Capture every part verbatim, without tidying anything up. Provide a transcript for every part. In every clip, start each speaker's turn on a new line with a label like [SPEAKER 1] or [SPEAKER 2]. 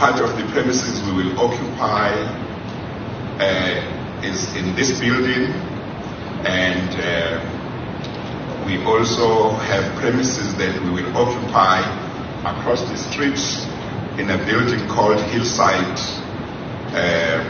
[SPEAKER 1] part of the premises we will occupy uh, is in this building, and uh, we also have premises that we will occupy across the streets in a building called Hillside uh,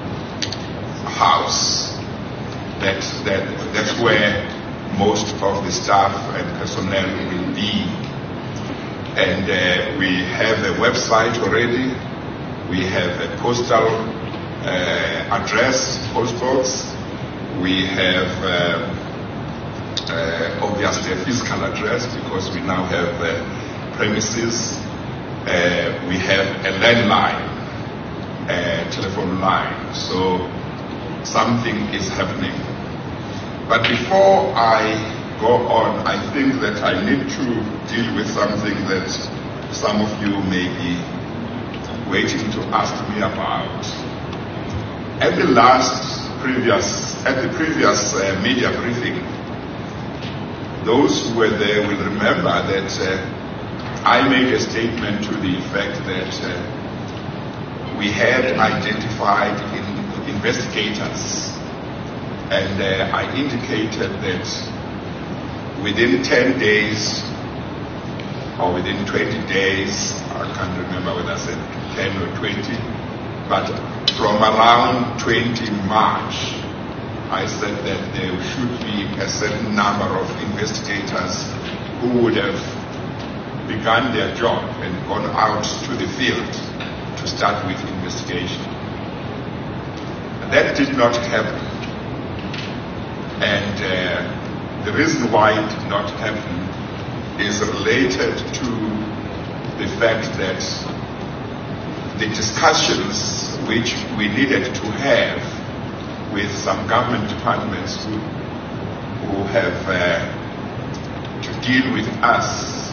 [SPEAKER 1] House. That, that, that's where most of the staff and personnel will be. And uh, we have a website already. We have a postal uh, address, post box. We have uh, uh, obviously a physical address because we now have uh, premises. Uh, we have a landline, a telephone line. So something is happening. But before I go on, I think that I need to deal with something that some of you may be waiting to ask me about. At the last previous, at the previous uh, media briefing, those who were there will remember that uh, I made a statement to the effect that uh, we had identified in investigators, and uh, I indicated that within ten days or within twenty days, I can't remember whether I said ten or twenty, but from around twenty March, I said that there should be a certain number of investigators who would have begun their job and gone out to the field to start with investigation. That did not happen. And uh, the reason why it did not happen is related to the fact that the discussions which we needed to have with some government departments who, who have uh, to deal with us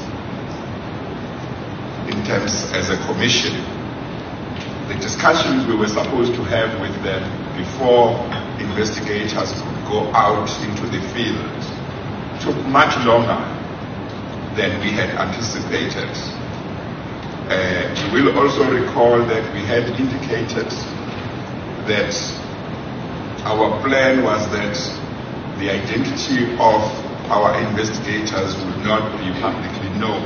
[SPEAKER 1] in terms as a commission, the discussions we were supposed to have with them before investigators could go out into the field took much longer than we had anticipated. Uh, you will also recall that we had indicated that our plan was that the identity of our investigators would not be publicly known.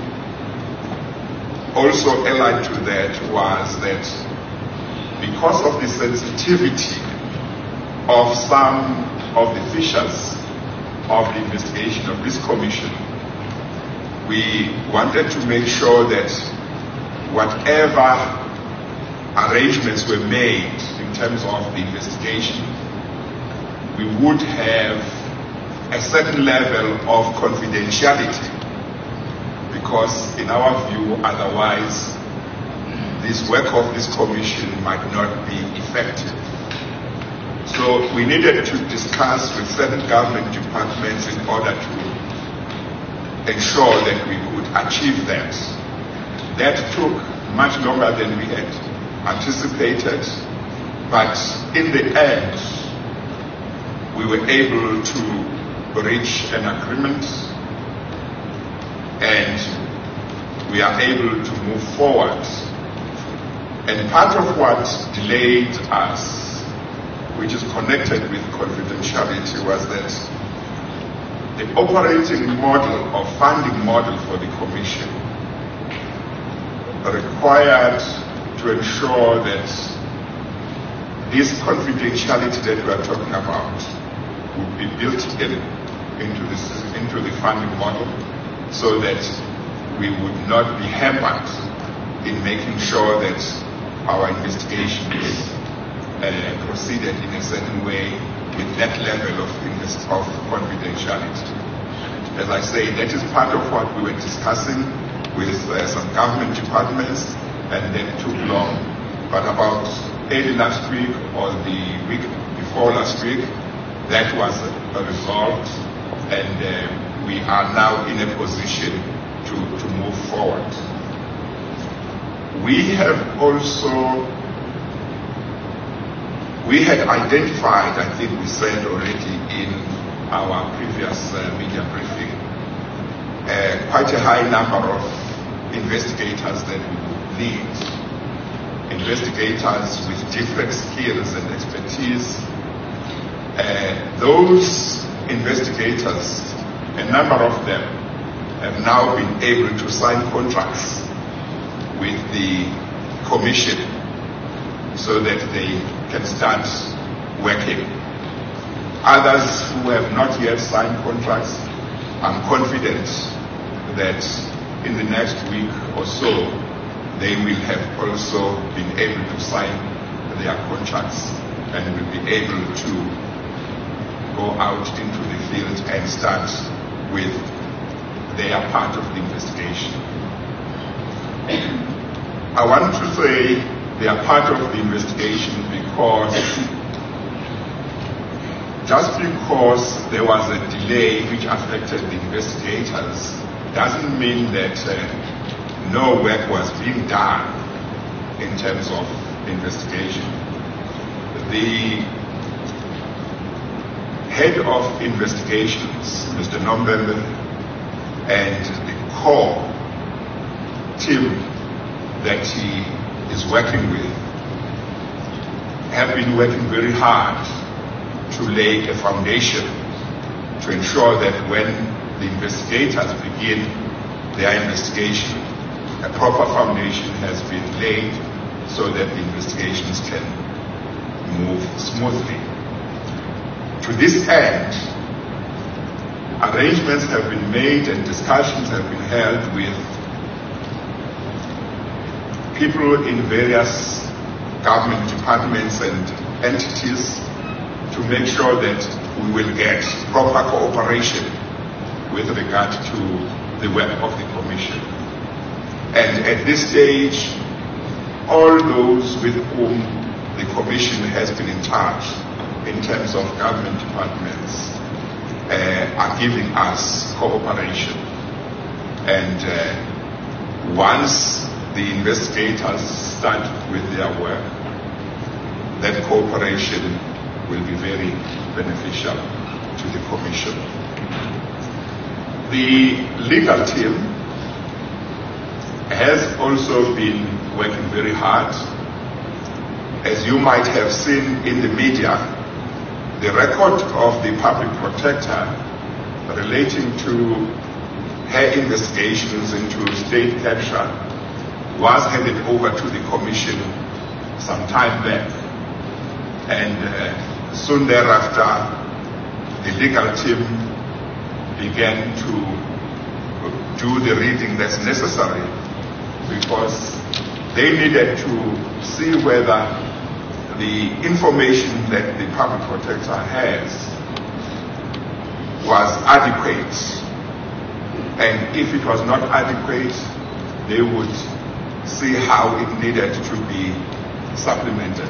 [SPEAKER 1] Also allied to that was that because of the sensitivity of some of the features of the investigation of this commission, we wanted to make sure that whatever arrangements were made in terms of the investigation, we would have a certain level of confidentiality, because in our view, otherwise, this work of this commission might not be effective. So we needed to discuss with certain government departments in order to ensure that we could achieve that. That took much longer than we had anticipated, but in the end, we were able to reach an agreement, and we are able to move forward. And part of what delayed us, which is connected with confidentiality, was that the operating model or funding model for the commission required to ensure that this confidentiality that we are talking about would be built in into, this, into the funding model, so that we would not be hampered in making sure that our investigation is uh, proceeded in a certain way with that level of, of confidentiality. As I say, that is part of what we were discussing with uh, some government departments, and then it took long. But about early last week or the week before last week, that was uh, resolved, and uh, we are now in a position to, to move forward. We have also, we had identified, I think we said already in our previous uh, media briefing, uh, quite a high number of investigators that we would need investigators with different skills and expertise. Uh, those investigators, a number of them, have now been able to sign contracts with the Commission so that they can start working. Others who have not yet signed contracts, I'm confident that in the next week or so, they will have also been able to sign their contracts and will be able to go out into the field and start with their part of the investigation. I want to say they are part of the investigation because just because there was a delay which affected the investigators doesn't mean that uh, no work was being done in terms of investigation. The head of investigations, Mister Nombembe, and the core team that he is working with have been working very hard to lay a foundation to ensure that when the investigators begin their investigation, a proper foundation has been laid so that the investigations can move smoothly. To this end, arrangements have been made and discussions have been held with people in various government departments and entities to make sure that we will get proper cooperation with regard to the work of the Commission. And at this stage, all those with whom the Commission has been in touch in terms of government departments uh, are giving us cooperation. And uh, once the investigators start with their work, that cooperation will be very beneficial to the Commission. The legal team has also been working very hard. As you might have seen in the media, the record of the public protector relating to her investigations into state capture was handed over to the Commission some time back. And uh, soon thereafter, the legal team began to do the reading that's necessary because they needed to see whether the information that the public protector has was adequate. And if it was not adequate, they would see how it needed to be supplemented.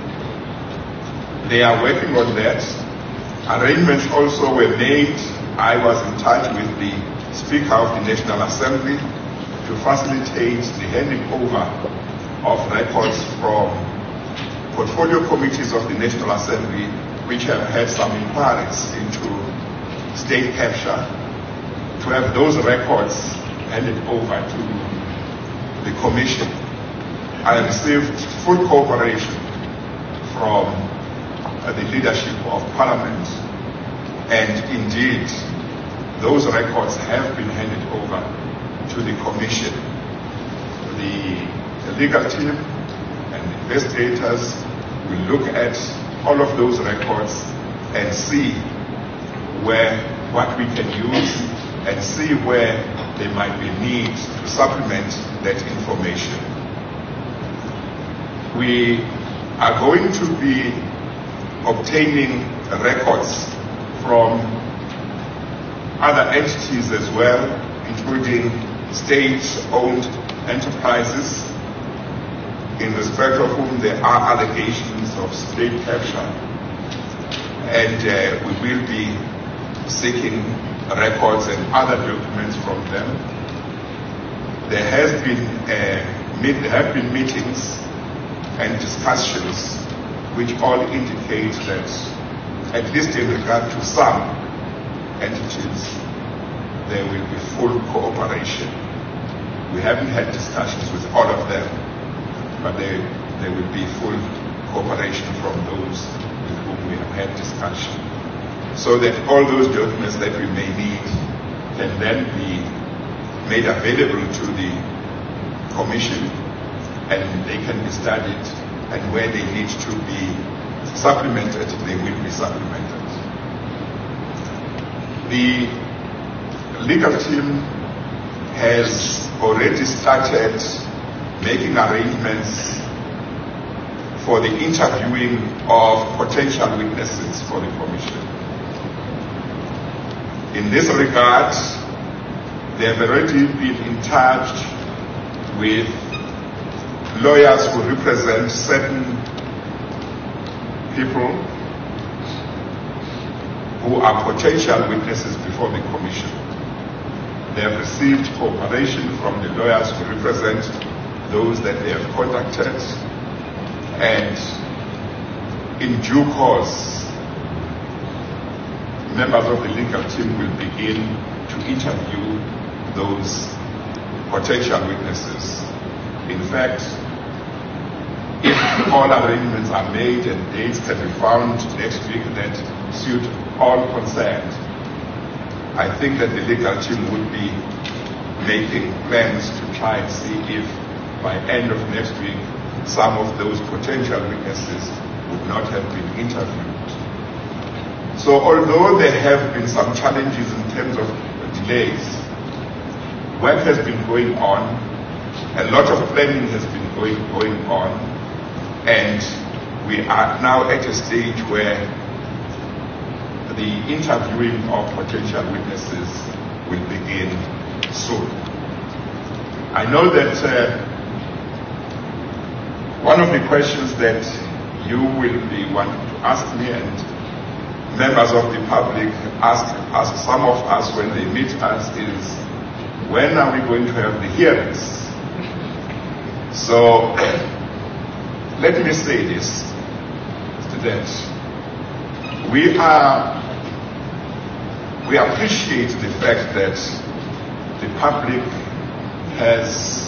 [SPEAKER 1] They are working on that. Arrangements also were made. I was in touch with the Speaker of the National Assembly to facilitate the handing over of records from portfolio committees of the National Assembly which have had some inquiries into state capture, to have those records handed over to the Commission. I received full cooperation from uh, the leadership of Parliament, and indeed those records have been handed over to the Commission. The, the legal team and investigators will look at all of those records and see where what we can use and see where there might be need to supplement that information. We are going to be obtaining records from other entities as well, including state-owned enterprises, in respect of whom there are allegations of state capture, and uh, we will be seeking records and other documents from them. There has been uh, meet, there have been meetings and discussions which all indicate that, at least in regard to some entities, there will be full cooperation. We haven't had discussions with all of them, but there, there will be full cooperation from those with whom we have had discussion, so that all those documents that we may need can then be made available to the Commission, and they can be studied, and where they need to be supplemented, they will be supplemented. The legal team has already started making arrangements for the interviewing of potential witnesses for the Commission. In this regard, they have already been in touch with lawyers who represent certain people who are potential witnesses before the Commission. They have received cooperation from the lawyers who represent those that they have contacted, and in due course, members of the legal team will begin to interview those potential witnesses. In fact, if all arrangements are made and dates can be found next week that suit all concerned, I think that the legal team would be making plans to try and see if by end of next week some of those potential witnesses would not have been interviewed. So although there have been some challenges in terms of delays, work has been going on, a lot of planning has been going, going on, and we are now at a stage where the interviewing of potential witnesses will begin soon. I know that uh, one of the questions that you will be wanting to ask me, and members of the public ask, ask some of us when they meet us, is when are we going to have the hearings? So let me say this, that we are we appreciate the fact that the public has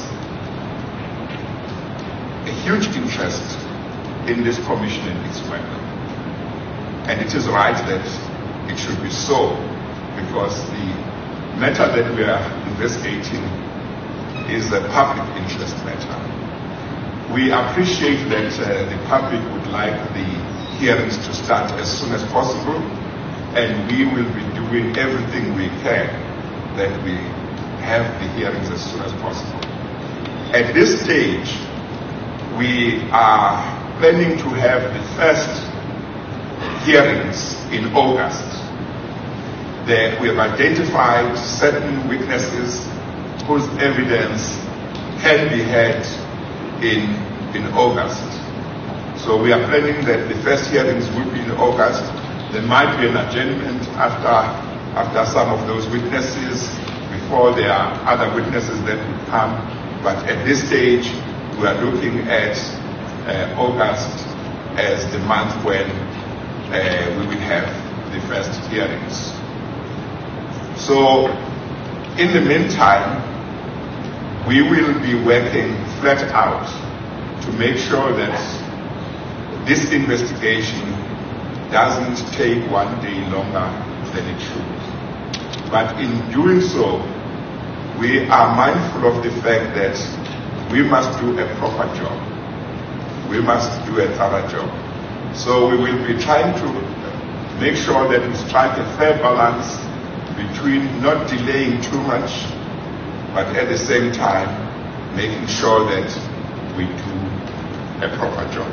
[SPEAKER 1] a huge interest in this commission and its work. And it is right that it should be so, because the matter that we are investigating is a public interest matter. We appreciate that uh, the public would like the hearings to start as soon as possible, and we will be doing everything we can that we have the hearings as soon as possible. At this stage, we are planning to have the first hearings in August. There, we have identified certain witnesses whose evidence can be had in, in August. So we are planning that the first hearings will be in August. There might be an adjournment after, after some of those witnesses, before there are other witnesses that will come. But at this stage, we are looking at uh, August as the month when uh, we will have the first hearings. So, in the meantime, we will be working flat out to make sure that this investigation doesn't take one day longer than it should. But in doing so, we are mindful of the fact that we must do a proper job. We must do a thorough job. So we will be trying to make sure that we strike a fair balance between not delaying too much, but at the same time making sure that we do a proper job.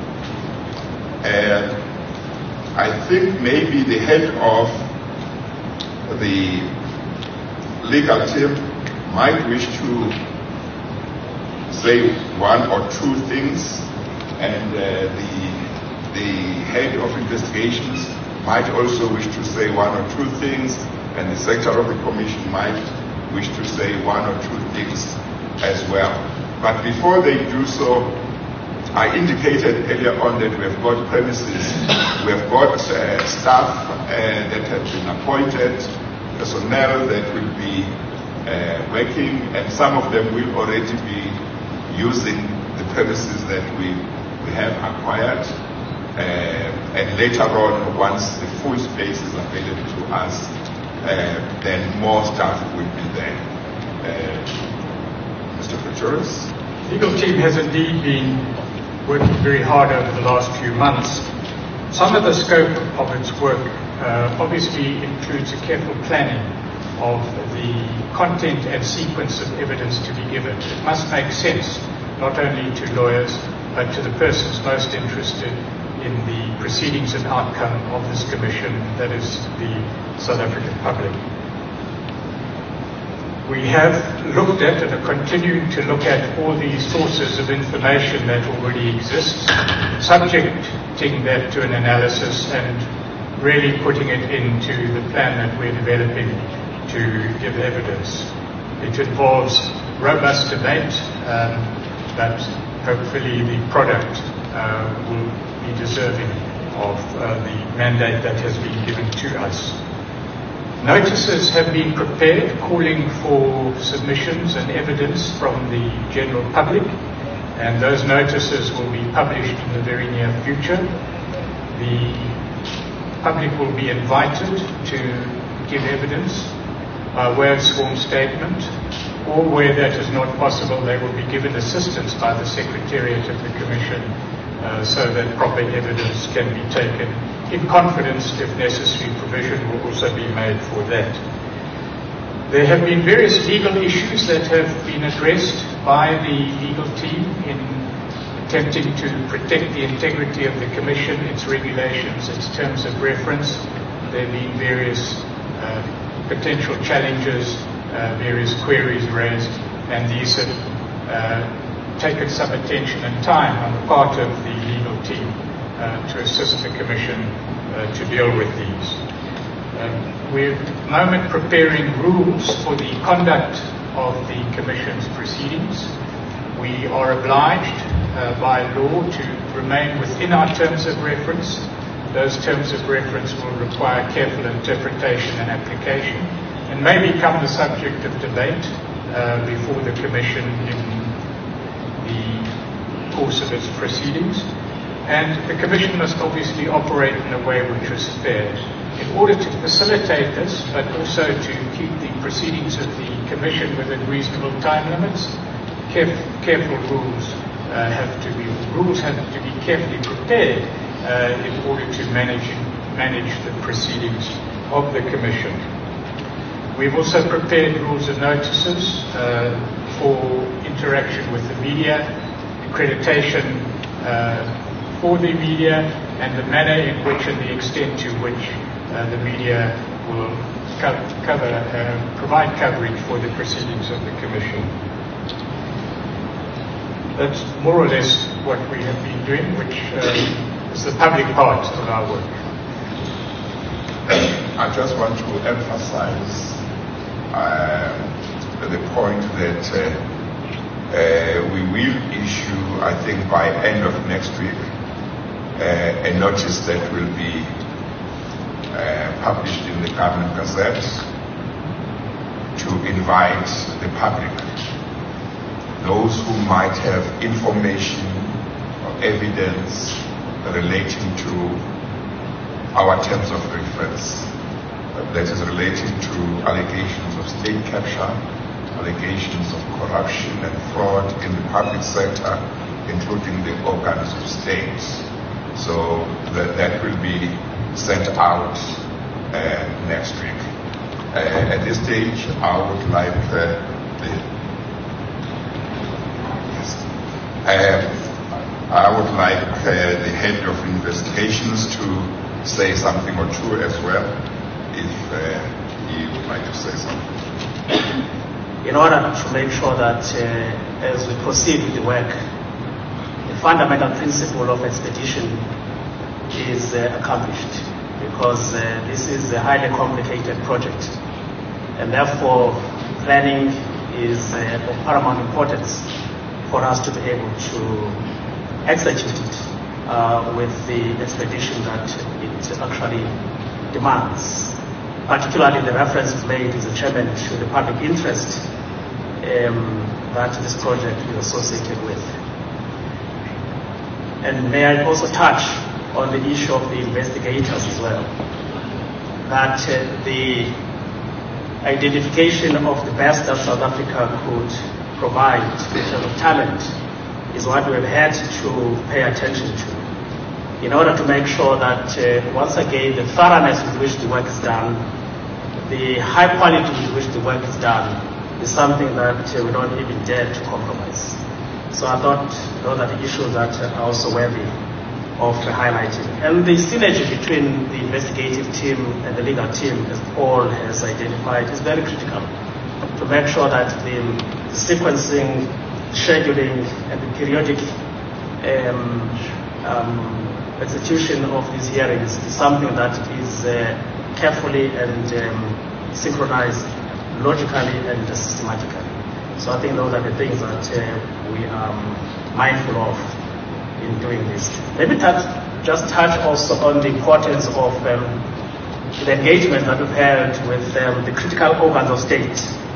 [SPEAKER 1] And I think maybe the head of the legal team might wish to say one or two things, and uh, the, the head of investigations might also wish to say one or two things, and the secretary of the commission might wish to say one or two things as well. But before they do so, I indicated earlier on that we have got premises, we have got uh, staff uh, that have been appointed, personnel that will be uh, working, and some of them will already be using the premises that we, we have acquired. Uh, and later on, once the full space is available to us, uh, then more staff will be there. Uh, Mister Pretorius?
[SPEAKER 2] The legal team has indeed been working very hard over the last few months. Some of the scope of its work uh, obviously includes a careful planning of the content and sequence of evidence to be given. It must make sense not only to lawyers but to the persons most interested in the proceedings and outcome of this commission, that is the South African public. We have looked at and are continuing to look at all these sources of information that already exist, subjecting that to an analysis and really putting it into the plan that we're developing to give evidence. It involves robust debate, um, but hopefully the product uh, will be deserving of uh, the mandate that has been given to us. Notices have been prepared calling for submissions and evidence from the general public, and those notices will be published in the very near future. The public will be invited to give evidence by way of sworn statement, or where that is not possible, they will be given assistance by the Secretariat of the Commission uh, so that proper evidence can be taken. In confidence, if necessary, provision will also be made for that. There have been various legal issues that have been addressed by the legal team in attempting to protect the integrity of the Commission, its regulations, its terms of reference. There have been various uh, potential challenges, uh, various queries raised, and these have uh, taken some attention and time on the part of the legal team uh, to assist the Commission uh, to deal with these. Um, we're at the moment preparing rules for the conduct of the Commission's proceedings. We are obliged uh, by law to remain within our terms of reference. Those terms of reference will require careful interpretation and application, and may become the subject of debate uh, before the Commission in the course of its proceedings. And the Commission must obviously operate in a way which is fair. In order to facilitate this, but also to keep the proceedings of the Commission within reasonable time limits, caref- careful rules uh, have to be rules have to be carefully prepared uh, in order to manage manage the proceedings of the Commission. We've also prepared rules and notices uh, for interaction with the media, accreditation uh, for the media, and the manner in which and the extent to which uh, the media will co- cover, uh, provide coverage for the proceedings of the Commission. That's more or less what we have been doing, which uh, is the public part of our work.
[SPEAKER 1] I just want to emphasize uh, the point that uh, uh, we will issue, I think, by end of next week, uh, a notice that will be uh, published in the Government Gazette to invite the public, those who might have information or evidence relating to our terms of reference, that is relating to allegations of state capture, allegations of corruption and fraud in the public sector, including the organs of state. So that, that will be sent out uh, next week. Uh, at this stage, I would like uh, the yes, uh, I would like uh, the head of investigations to say something or two as well, if uh, he would like to say something.
[SPEAKER 3] In order to make sure that uh, as we proceed with the work, the fundamental principle of expedition is uh, accomplished, because uh, this is a highly complicated project, and therefore planning is uh, of paramount importance for us to be able to execute it uh, with the expedition that it actually demands. Particularly the reference made is a chairman to the public interest um, that this project is associated with. And may I also touch on the issue of the investigators as well. That uh, the identification of the best that South Africa could provide in terms of talent is what we've had to pay attention to, in order to make sure that uh, once again the thoroughness with which the work is done, the high quality with which the work is done, is something that uh, we don't even dare to compromise. So I thought those are the issues that are also worthy of highlighting. And the synergy between the investigative team and the legal team, as Paul has identified, is very critical to make sure that the, the sequencing, scheduling, and the periodic um, um, execution of these hearings is something that is uh, carefully and um, synchronized logically and systematically. So I think those are the things that uh, we are mindful of in doing this. Maybe touch, just touch also on the importance of um, the engagement that we've had with um, the critical organs of state,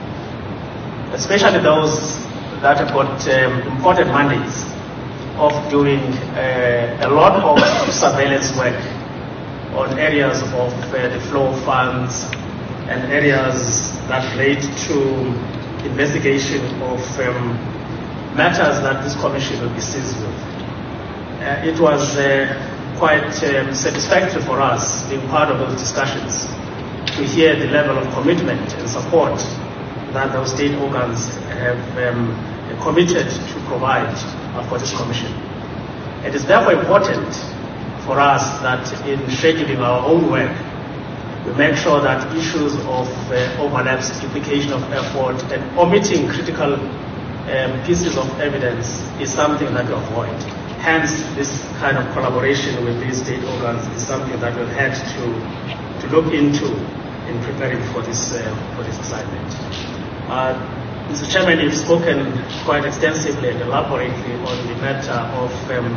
[SPEAKER 3] especially those that have got um, important mandates of doing uh, a lot of surveillance work on areas of uh, the flow of funds and areas that relate to investigation of um, matters that this commission will be seized with. Uh, it was uh, quite um, satisfactory for us, being part of those discussions, to hear the level of commitment and support that those state organs have um, committed to provide uh, for this commission. It is therefore important for us that in scheduling our own work, we make sure that issues of uh, overlaps, duplication of effort, and omitting critical um, pieces of evidence is something that we avoid. Hence, this kind of collaboration with these state organs is something that we've had to, to look into in preparing for this, uh, for this assignment. Uh, Mister Chairman, you've spoken quite extensively and elaborately on the matter of um,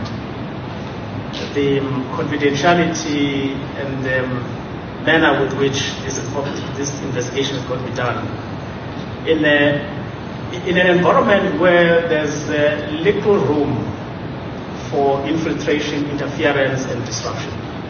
[SPEAKER 3] the confidentiality and the um, manner with which this, this investigation is going to be done. In, a, in an environment where there's uh, little room for infiltration, interference, and disruption.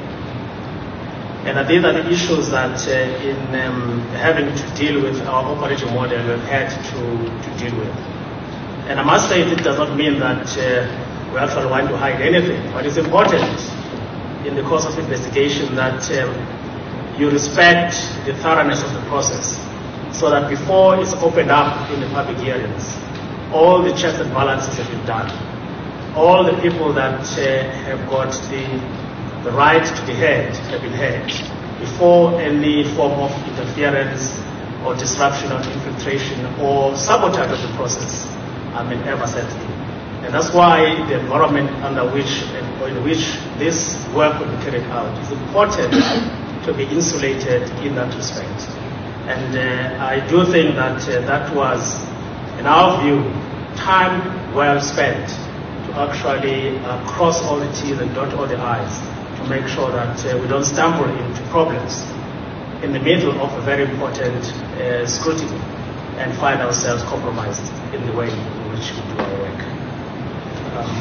[SPEAKER 3] And I think that the issues that uh, in um, having to deal with our operating model we've had to, to deal with. And I must say this does not mean that uh, we actually want to hide anything, but it's important in the course of investigation that um, you respect the thoroughness of the process, so that before it's opened up in the public hearings, all the checks and balances have been done. All the people that uh, have got the the right to be heard have been heard before any form of interference or disruption or infiltration or sabotage of the process I mean, ever set in. And that's why the environment under which or in which this work will be carried out is important to be insulated in that respect. And uh, I do think that uh, that was, in our view, time well spent to actually uh, cross all the T's and dot all the I's, to make sure that uh, we don't stumble into problems in the middle of a very important uh, scrutiny and find ourselves compromised in the way in which we do our work. Um,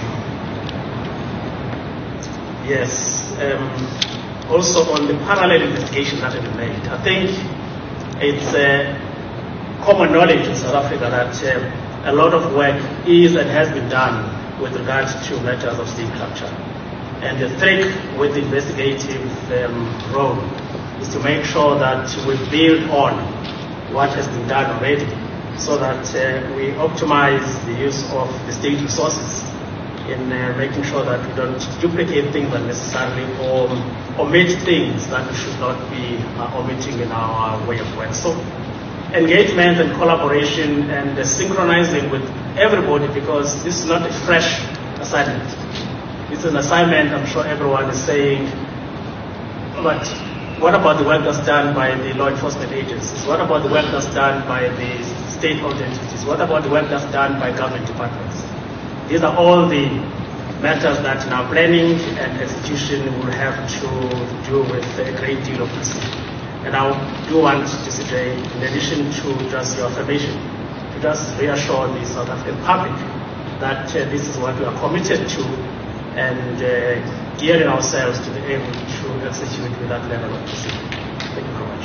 [SPEAKER 3] yes, um, also on the parallel investigation that has been made, I think it's uh, common knowledge in South Africa that uh, a lot of work is and has been done with regards to matters of state capture. And the trick with the investigative um, role is to make sure that we build on what has been done already, so that uh, we optimize the use of the state resources in uh, making sure that we don't duplicate things unnecessarily or omit things that we should not be uh, omitting in our uh, way of work. So engagement and collaboration and uh, synchronizing with everybody, because this is not a fresh assignment. It's an assignment, I'm sure everyone is saying, but what about the work that's done by the law enforcement agencies? What about the work that's done by the state-owned entities? What about the work that's done by government departments? These are all the matters that in our planning and execution will have to do with a great deal of precision. And I do want to say, in addition to just your affirmation, to just reassure the South African public that uh, this is what we are committed to and uh, gearing ourselves to be able to execute with that level of precision. Thank you very much.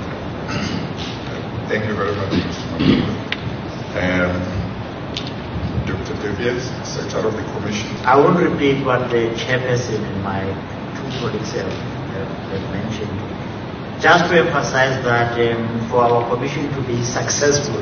[SPEAKER 1] Thank you very much, Mister Um, Doctor Davies, Secretary of the Commission.
[SPEAKER 4] I won't repeat what the chairperson and my two colleagues have, have mentioned. Just to emphasize that um, for our commission to be successful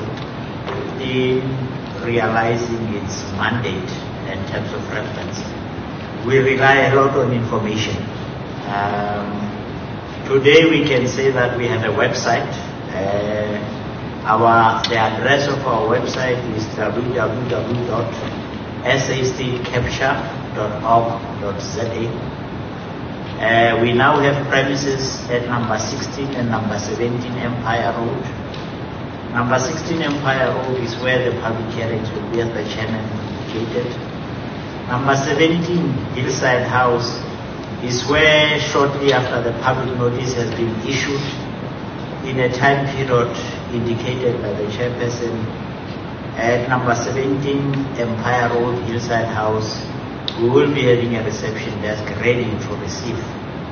[SPEAKER 4] in realizing its mandate in terms of reference, we rely a lot on information. Um, today we can say that we have a website. Uh, our the address of our website is w w w dot s a state capture dot org dot z a. Uh, we now have premises at number sixteen and number seventeen Empire Road. Number sixteen Empire Road is where the public hearings will be, as the chairman indicated. Number seventeen Hillside House is where shortly after the public notice has been issued, in a time period indicated by the chairperson, at number seventeen Empire Road, Hillside House, we will be having a reception desk ready to receive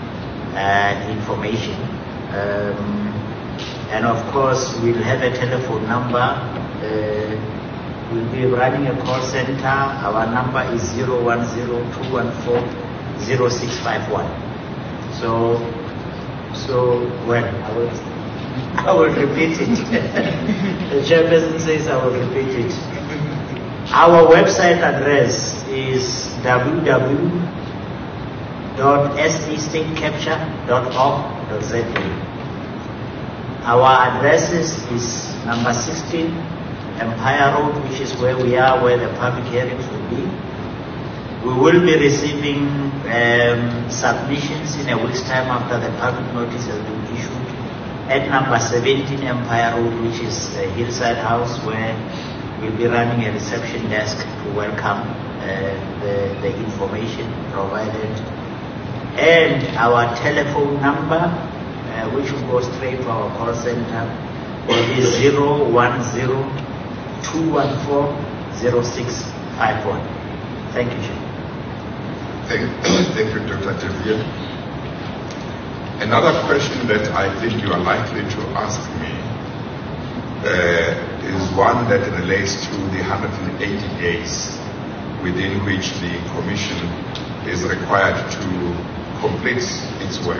[SPEAKER 4] uh, information. Um, and of course, we'll have a telephone number. Uh, we'll be running a call center. Our number is zero one zero two one four zero six five one. So, so well, I will, I will repeat it. The chairperson says I will repeat it. Our website address is w w w dot s a state capture dot org dot z a. Our addresses is number sixteen Empire Road, which is where we are, where the public hearings will be. We will be receiving um, submissions in a week's time after the public notice has been issued at number seventeen Empire Road, which is the Hillside House, where we'll be running a reception desk to welcome uh, the, the information provided. And our telephone number, uh, which will go straight to our call center, will be zero one zero two one four zero six five one. Thank you, Chair.
[SPEAKER 1] Thank, thank you, Doctor Javier. Another question that I think you are likely to ask me uh, is one that relates to the one hundred eighty days within which the Commission is required to complete its work.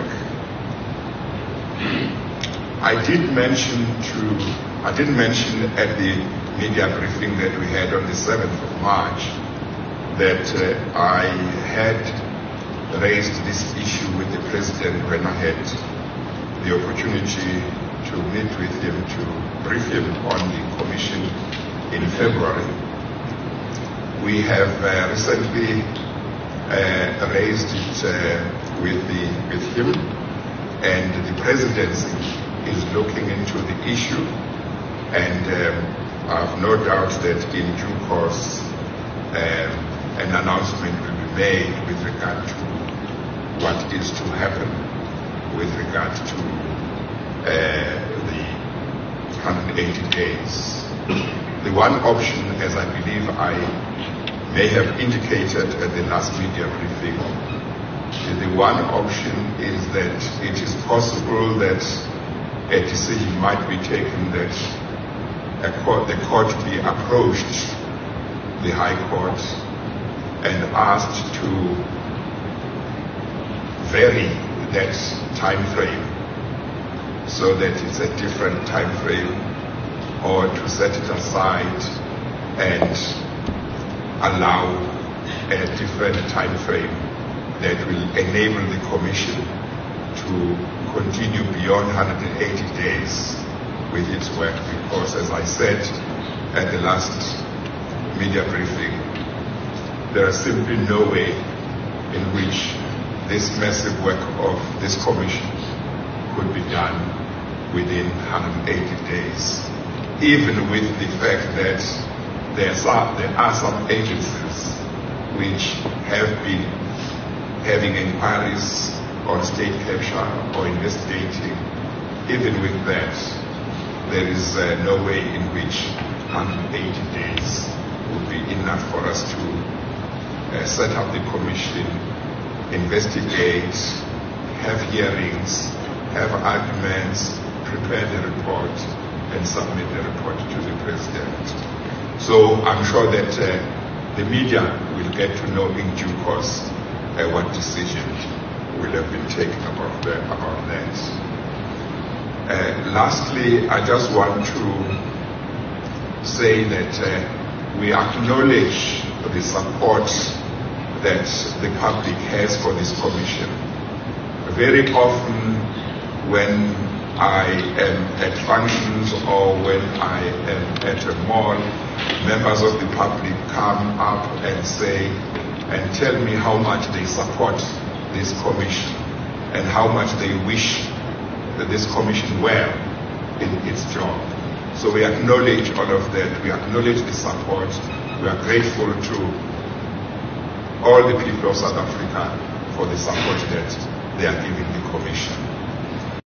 [SPEAKER 1] I did mention to, I did mention at the media briefing that we had on the seventh of March that uh, I had raised this issue with the President when I had the opportunity to meet with him to brief him on the Commission in February. We have uh, recently uh, raised it uh, with, the, with him, and the Presidency is looking into the issue, and um, I have no doubt that in due course um, an announcement will be made with regard to what is to happen with regard to uh, the one hundred eighty days. The one option, as I believe I may have indicated at the last media briefing, the one option is that it is possible that a decision might be taken that a court, the court be approached, the High Court, and asked to vary that time frame so that it's a different time frame, or to set it aside and allow a different time frame that will enable the Commission to continue beyond one hundred eighty days with its work, because as I said at the last media briefing, there is simply no way in which this massive work of this Commission could be done within one hundred eighty days, even with the fact that there are, there are some agencies which have been having inquiries on state capture or investigating. Even with that, there is uh, no way in which one hundred eighty days would be enough for us to uh, set up the commission, investigate, have hearings, have arguments, prepare the report, and submit the report to the president. So I'm sure that uh, the media will get to know in due course uh, what decisions will have been taken about, the, about that. Uh, lastly, I just want to say that uh, we acknowledge the support that the public has for this commission. Very often when I am at functions or when I am at a mall, members of the public come up and say and tell me how much they support this commission and how much they wish that this commission well in its job. So we acknowledge all of that. We acknowledge the support. We are grateful to all the people of South Africa for the support that they are giving the commission.